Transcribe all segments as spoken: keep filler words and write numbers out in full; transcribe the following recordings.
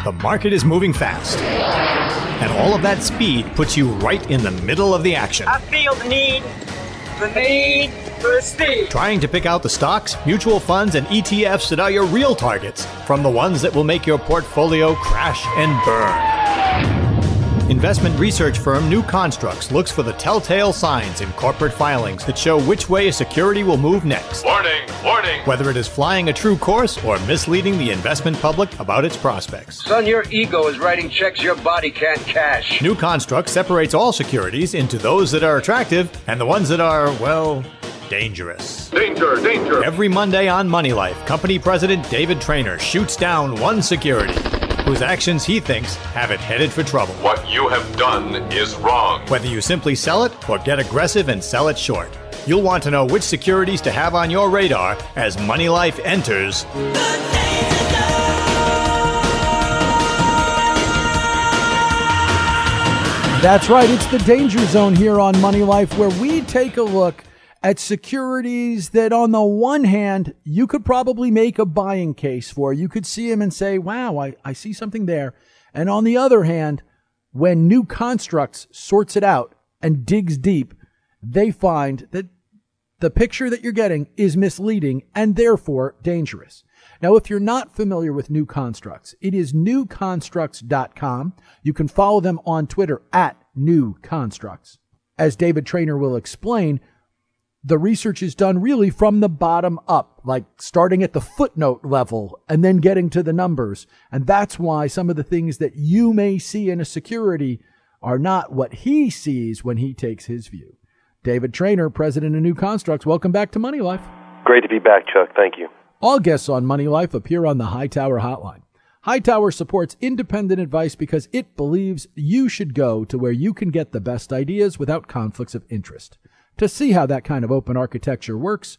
The market is moving fast. And all of that speed puts you right in the middle of the action. I feel the need, the need for speed. Trying to pick out the stocks, mutual funds, and E T Fs that are your real targets from the ones that will make your portfolio crash and burn. Investment research firm New Constructs looks for the telltale signs in corporate filings that show which way a security will move next. Warning, warning. Whether it is flying a true course or misleading the investment public about its prospects. Son, your ego is writing checks your body can't cash. New Construct separates all securities into those that are attractive and the ones that are, well, dangerous. Danger, danger. Every Monday on Money Life, company president David Traynor shoots down one security whose actions he thinks have it headed for trouble. What you have done is wrong. Whether you simply sell it or get aggressive and sell it short, you'll want to know which securities to have on your radar as Money Life enters That's right. It's the Danger Zone here on Money Life, where we take a look at securities that on the one hand, you could probably make a buying case for. You could see them and say, wow, I, I see something there. And on the other hand, when New Constructs sorts it out and digs deep, they find that the picture that you're getting is misleading and therefore dangerous. Now, if you're not familiar with New Constructs, it is new constructs dot com. You can follow them on Twitter at New Constructs. As David Traynor will explain, the research is done really from the bottom up, like starting at the footnote level and then getting to the numbers. And that's why some of the things that you may see in a security are not what he sees when he takes his view. David Traynor, president of New Constructs, welcome back to Money Life. Great to be back, Chuck. Thank you. All guests on Money Life appear on the Hightower Hotline. Hightower supports independent advice because it believes you should go to where you can get the best ideas without conflicts of interest. To see how that kind of open architecture works,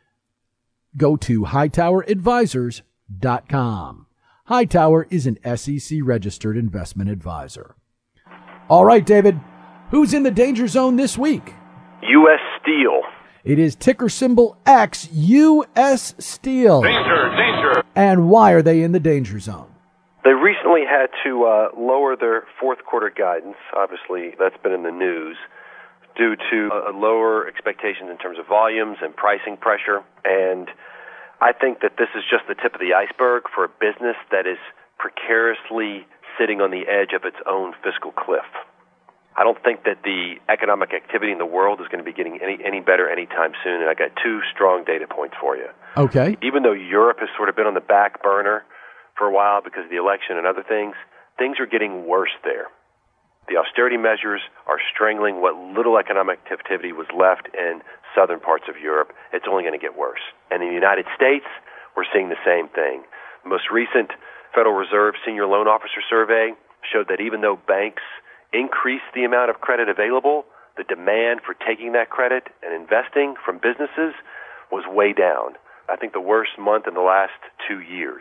go to hightower advisors dot com. Hightower is an S E C-registered investment advisor. All right, David, who's in the danger zone this week? U S Steel. It is ticker symbol X, U S Steel. Danger, danger. And why are they in the danger zone? They recently had to uh, lower their fourth quarter guidance. Obviously, that's been in the news, due to uh, lower expectations in terms of volumes and pricing pressure. And I think that this is just the tip of the iceberg for a business that is precariously sitting on the edge of its own fiscal cliff. I don't think that the economic activity in the world is going to be getting any, any better anytime soon, and I got two strong data points for you. Okay. Even though Europe has sort of been on the back burner for a while because of the election and other things, things are getting worse there. The austerity measures are strangling what little economic activity was left in southern parts of Europe. It's only going to get worse. And in the United States, we're seeing the same thing. The most recent Federal Reserve Senior Loan Officer Survey showed that even though banks increased the amount of credit available, the demand for taking that credit and investing from businesses was way down. I think the worst month in the last two years.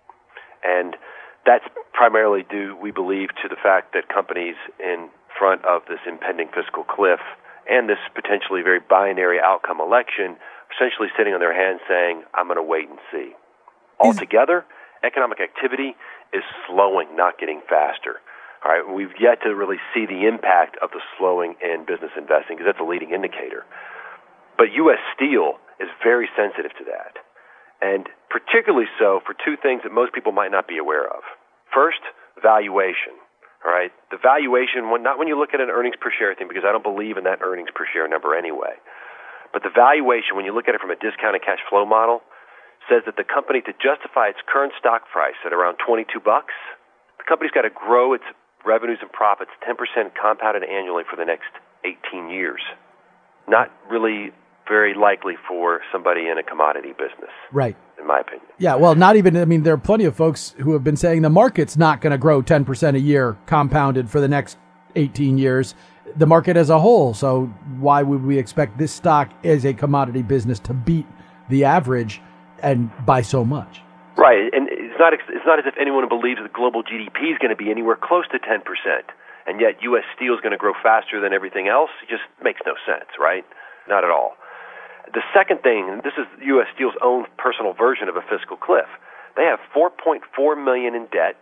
And that's primarily due, we believe, to the fact that companies in front of this impending fiscal cliff and this potentially very binary outcome election are essentially sitting on their hands saying, I'm going to wait and see. Altogether, economic activity is slowing, not getting faster. All right, we've yet to really see the impact of the slowing in business investing because that's a leading indicator. But U S Steel is very sensitive to that, and particularly so for two things that most people might not be aware of. First, valuation. All right, the valuation, not when you look at an earnings per share thing, because I don't believe in that earnings per share number anyway. But the valuation, when you look at it from a discounted cash flow model, says that the company, to justify its current stock price at around twenty-two bucks, the company's got to grow its revenues and profits ten percent compounded annually for the next eighteen years. Not really very likely for somebody in a commodity business. Right. In my opinion. Yeah, well, not even, I mean, there are plenty of folks who have been saying the market's not going to grow ten percent a year compounded for the next eighteen years, the market as a whole. So why would we expect this stock as a commodity business to beat the average and by so much? Right, and it's not it's not as if anyone believes that global G D P is going to be anywhere close to ten percent, and yet U S Steel is going to grow faster than everything else. It just makes no sense, right? Not at all. The second thing, and this is U S Steel's own personal version of a fiscal cliff, they have four point four million dollars in debt,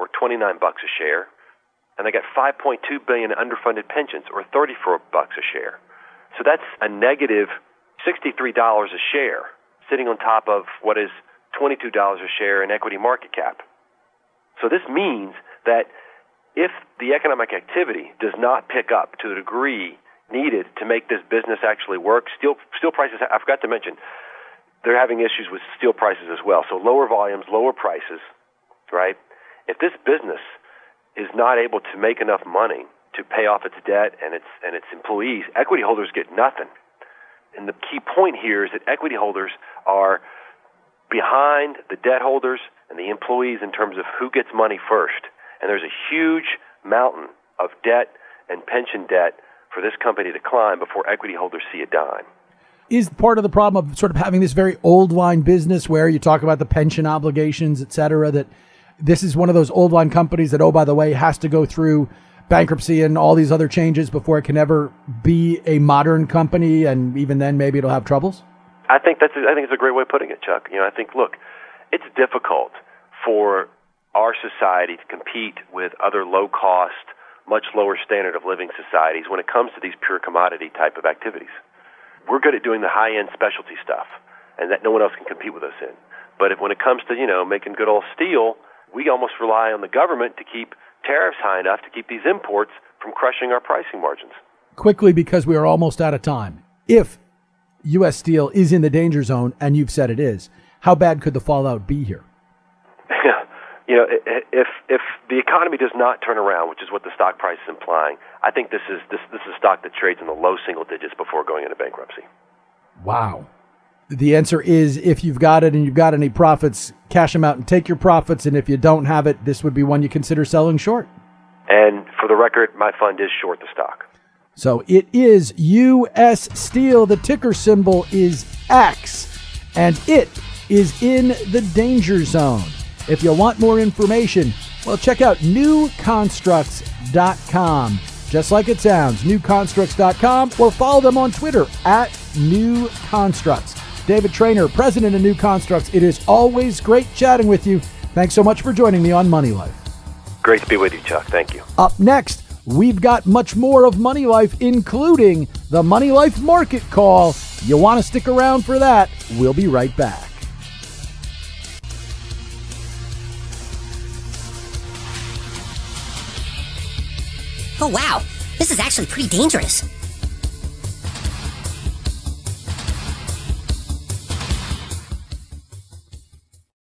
or twenty-nine bucks a share, and they got five point two billion in underfunded pensions, or thirty-four bucks a share. So that's a negative sixty-three dollars a share, sitting on top of what is twenty-two dollars a share in equity market cap. So this means that if the economic activity does not pick up to the degree needed to make this business actually work, steel steel prices, I forgot to mention, they're having issues with steel prices as well. So lower volumes, lower prices, right? If this business is not able to make enough money to pay off its debt and its and its employees, equity holders get nothing. And the key point here is that equity holders are behind the debt holders and the employees in terms of who gets money first. And there's a huge mountain of debt and pension debt for this company to climb before equity holders see a dime. Is part of the problem of sort of having this very old line business where you talk about the pension obligations, et cetera, that this is one of those old line companies that, oh, by the way, has to go through bankruptcy and all these other changes before it can ever be a modern company, and even then maybe it'll have troubles? I think that's a, I think it's a great way of putting it, Chuck. You know, I think, look, it's difficult for our society to compete with other low-cost, much lower standard of living societies when it comes to these pure commodity type of activities. We're good at doing the high-end specialty stuff, and that no one else can compete with us in. But if, when it comes to, you know, making good old steel, we almost rely on the government to keep tariffs high enough to keep these imports from crushing our pricing margins. Quickly, because we are almost out of time. If U S Steel is in the danger zone, and you've said it is, how bad could the fallout be here? You know, if if the economy does not turn around, which is what the stock price is implying, I think this is this this is a stock that trades in the low single digits before going into bankruptcy. Wow. The answer is, if you've got it and you've got any profits, cash them out and take your profits. And if you don't have it, this would be one you consider selling short. And for the record, my fund is short the stock. So it is U S Steel. The ticker symbol is X, and it is in the danger zone. If you want more information, well, check out new constructs dot com. Just like it sounds, new constructs dot com, or follow them on Twitter at newconstructs. David Traynor, president of New Constructs. It is always great chatting with you. Thanks so much for joining me on Money Life. Great to be with you, Chuck. Thank you. Up next, we've got much more of Money Life, including the Money Life Market Call. You want to stick around for that? We'll be right back. Oh, wow. This is actually pretty dangerous.